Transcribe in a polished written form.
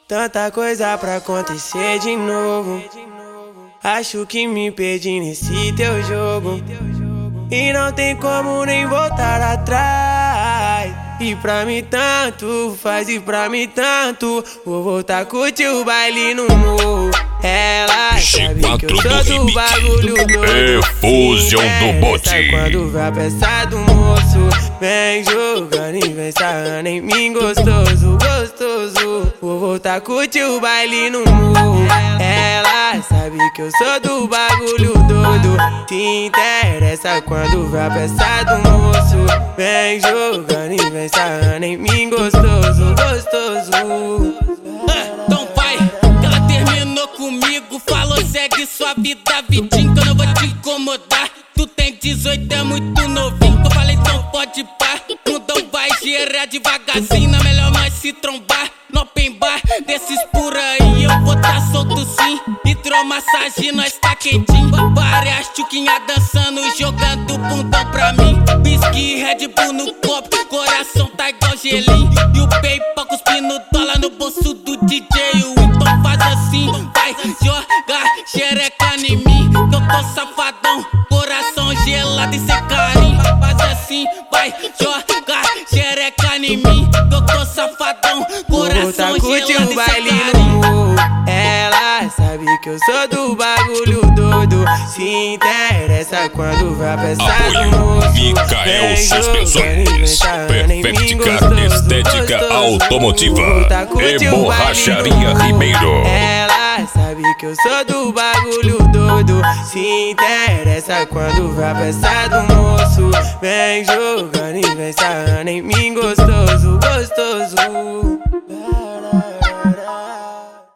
Tanta coisa pra acontecer de novo. Acho que me perdi nesse teu jogo e não tem como nem voltar atrás. E pra mim tanto faz, e pra mim tanto. Vou voltar a curtir o baile no morro. Ela sabe que eu sou do bagulho doido. Efusão do bote. Quando vai a peça do moço, vem jogando e vem sarrando em mim gostoso, gostoso. Vou voltar a curtir o baile no morro. Ela sabe que eu sou do bagulho doido. Se interessa quando vai a peça do moço, vem jogando e vem sarrando em mim gostoso, gostoso. Então vai, que ela terminou comigo. Falou segue sua vida, vidinho, que eu não vou te incomodar. Tu tem 18, é muito novinho. Eu falei então pode pá. Mundão vai girar devagarzinho. Na melhor nós se trombar no open bar desses por aí. Eu vou tá solto sim. Hidromassagem, nós tá quentinho. Várias tchuquinhas dançando, jogando bundão pra mim. Whisky, Red Bull no copo, coração tá igual gelinho. E o PayPal cuspindo dólar no bolso do DJ. Então faz assim, vai jogar xereca em mim, que eu tô safadão, coração gelado e sem carinho. Faz assim, vai jogar xereca em mim, que eu tô safadão, coração gelado e sem carinho. Ela sabe que eu sou do bagulho doido. Se interessa quando vai pensar no moço. Micael Suspensões, Perfect Car Estética Automotiva e Borracharia Ribeiro. Ela sabe que eu sou do bagulho doido. Se interessa quando vai pensar do moço, vem jogando e vem sarrando em mim gostoso, gostoso.